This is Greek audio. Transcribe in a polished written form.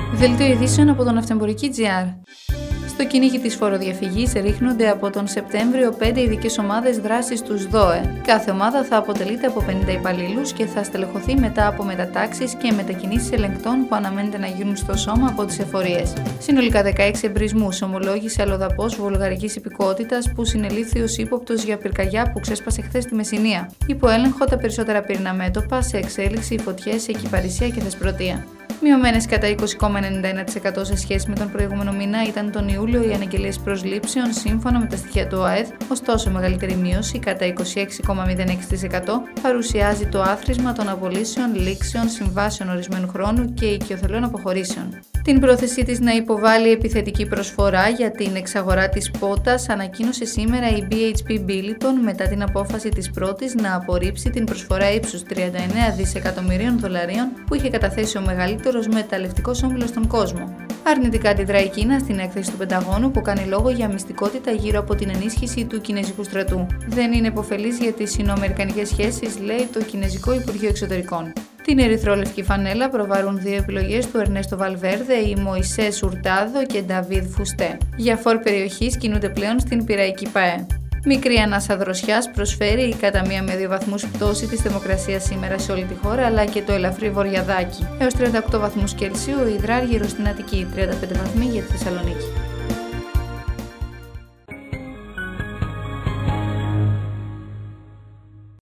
Δελτίο ειδήσεων από τον Αυτεμπορική.gr. Στο κυνήγι της φοροδιαφυγής ρίχνονται από τον Σεπτέμβριο 5 ειδικές ομάδες δράσης στους ΔΟΕ. Κάθε ομάδα θα αποτελείται από 50 υπαλλήλους και θα στελεχωθεί μετά από μετατάξεις και μετακινήσεις ελεγκτών που αναμένεται να γίνουν στο σώμα από τις εφορίες. Συνολικά 16 εμπρισμούς ομολόγησε αλλοδαπός βουλγαρικής υπηκότητας που συνελήφθη ως ύποπτος για πυρκαγιά που ξέσπασε χθες στη Μεσσηνία. Υπό έλεγχο τα περισσότερα πυρηνά μέτωπα, σε εξέλιξη οι φωτιές σε Κυπαρισία και Θεσπρωτεία. Μειωμένες κατά 20,91% σε σχέση με τον προηγούμενο μήνα ήταν τον Ιούλιο οι αναγγελίες προσλήψεων σύμφωνα με τα στοιχεία του ΟΑΕΔ, ωστόσο μεγαλύτερη μείωση κατά 26,06% παρουσιάζει το άθροισμα των απολύσεων, λήξεων, συμβάσεων ορισμένου χρόνου και οικειοθελών αποχωρήσεων. Την πρόθεσή της να υποβάλει επιθετική προσφορά για την εξαγορά της Πότας ανακοίνωσε σήμερα η BHP Billiton μετά την απόφαση της πρώτης να απορρίψει την προσφορά ύψους 39 δισεκατομμυρίων δολαρίων που είχε καταθέσει ο μεγαλύτερος μεταλλευτικός όμιλος στον κόσμο. Αρνητικά αντιδρά η Κίνα στην έκθεση του Πενταγώνου που κάνει λόγο για μυστικότητα γύρω από την ενίσχυση του Κινέζικου στρατού. Δεν είναι υποφελής για τις σινοαμερικανικές σχέσεις, λέει το Κινέζικο Υπουργείο Εξωτερικών. Την ερυθρόλευκη φανέλα προβαρούν δύο επιλογές του Ερνέστο Βαλβέρδε, η Μωυσές Ουρτάδο και Νταβίδ Φουστέ. Για φορ περιοχής κινούνται πλέον στην Πειραϊκή ΠΑΕ. Μικρή ανάσα δροσιάς προσφέρει η κατά 1 με 2 βαθμούς πτώση της θερμοκρασίας σήμερα σε όλη τη χώρα, αλλά και το ελαφρύ βορειαδάκι. Έως 38 βαθμούς Κελσίου, υδράργυρο στην Αττική, 35 βαθμοί για τη Θεσσαλονίκη.